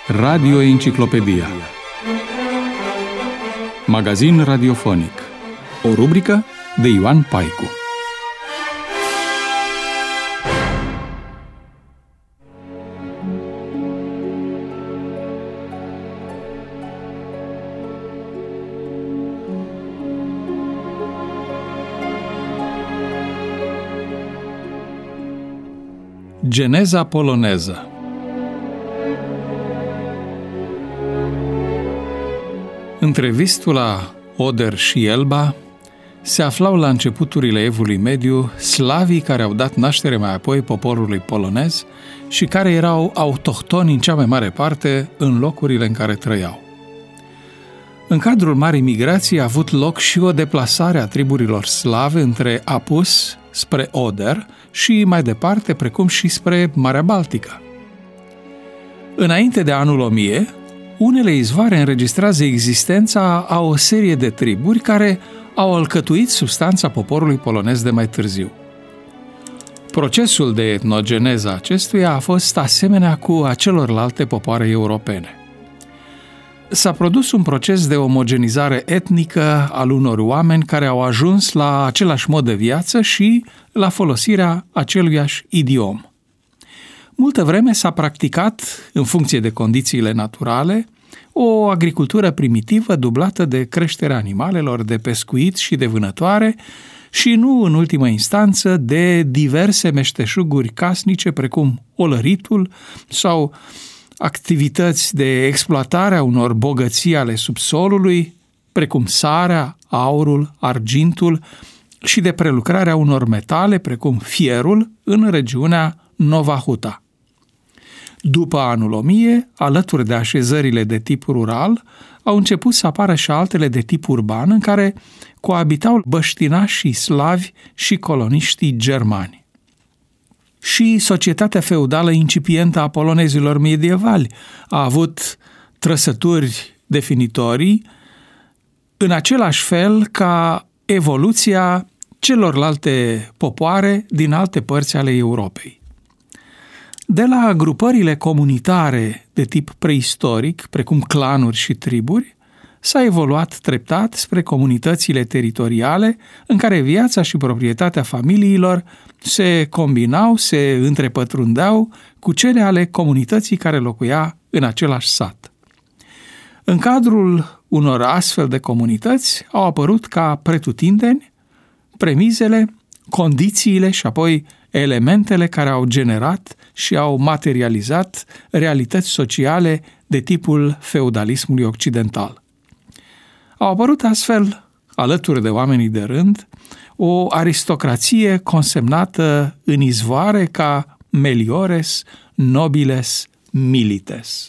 Radio Enciclopedia. Magazin radiofonic. O rubrică de Ioan Paicu. Geneza poloneză. Între Vistula, Oder și Elba se aflau la începuturile Evului Mediu slavii care au dat naștere mai apoi poporului polonez și care erau autohtoni în cea mai mare parte în locurile în care trăiau. În cadrul Marii Migrații a avut loc și o deplasare a triburilor slave între Apus spre Oder și mai departe, precum și spre Marea Baltică. Înainte de anul 1000, unele izvoare înregistrează existența a o serie de triburi care au alcătuit substanța poporului polonez de mai târziu. Procesul de etnogeneză acestuia a fost asemenea cu a celorlalte popoare europene. S-a produs un proces de omogenizare etnică al unor oameni care au ajuns la același mod de viață și la folosirea aceluiași idiom. Multă vreme s-a practicat, în funcție de condițiile naturale, o agricultură primitivă dublată de creșterea animalelor, de pescuit și de vânătoare și, nu în ultimă instanță, de diverse meșteșuguri casnice precum olăritul sau activități de exploatare a unor bogății ale subsolului, precum sarea, aurul, argintul și de prelucrarea unor metale, precum fierul, în regiunea Nova Huta. După anul 1000, alături de așezările de tip rural, au început să apară și altele de tip urban, în care coabitau băștinașii slavi și coloniștii germani. Și societatea feudală incipientă a polonezilor medievali a avut trăsături definitorii, în același fel ca evoluția celorlalte popoare din alte părți ale Europei. De la grupările comunitare de tip preistoric, precum clanuri și triburi, s-a evoluat treptat spre comunitățile teritoriale în care viața și proprietatea familiilor se combinau, se întrepătrundeau cu cele ale comunității care locuia în același sat. În cadrul unor astfel de comunități au apărut ca pretutindeni premizele, condițiile și apoi elementele care au generat și au materializat realități sociale de tipul feudalismului occidental. Au apărut astfel, alături de oamenii de rând, o aristocrație consemnată în izvoare ca meliores, nobiles, milites.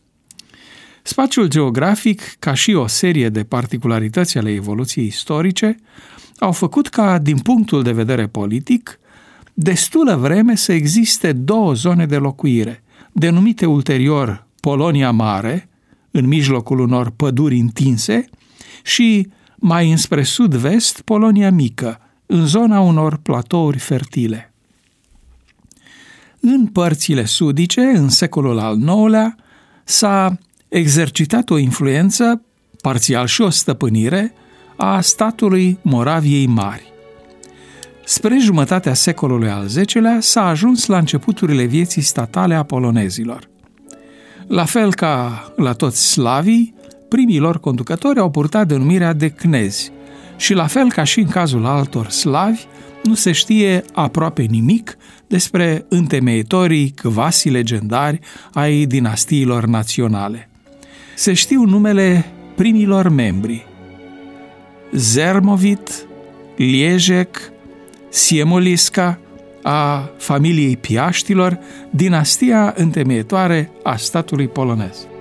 Spațiul geografic, ca și o serie de particularități ale evoluției istorice, au făcut ca, din punctul de vedere politic, destulă vreme să existe două zone de locuire, denumite ulterior Polonia Mare, în mijlocul unor păduri întinse, și, mai înspre sud-vest, Polonia Mică, în zona unor platouri fertile. În părțile sudice, în secolul al IX-lea, s-a exercitat o influență, parțial și o stăpânire, a statului Moraviei Mari. Spre jumătatea secolului al X-lea s-a ajuns la începuturile vieții statale a polonezilor. La fel ca la toți slavii, primii lor conducători au purtat denumirea de cnezi și la fel ca și în cazul altor slavi, nu se știe aproape nimic despre întemeitorii cvasi legendari ai dinastiilor naționale. Se știu numele primilor membri: Zermovit, Liejec, Siemoliska, a familiei Piaștilor, dinastia întemeietoare a statului polonez.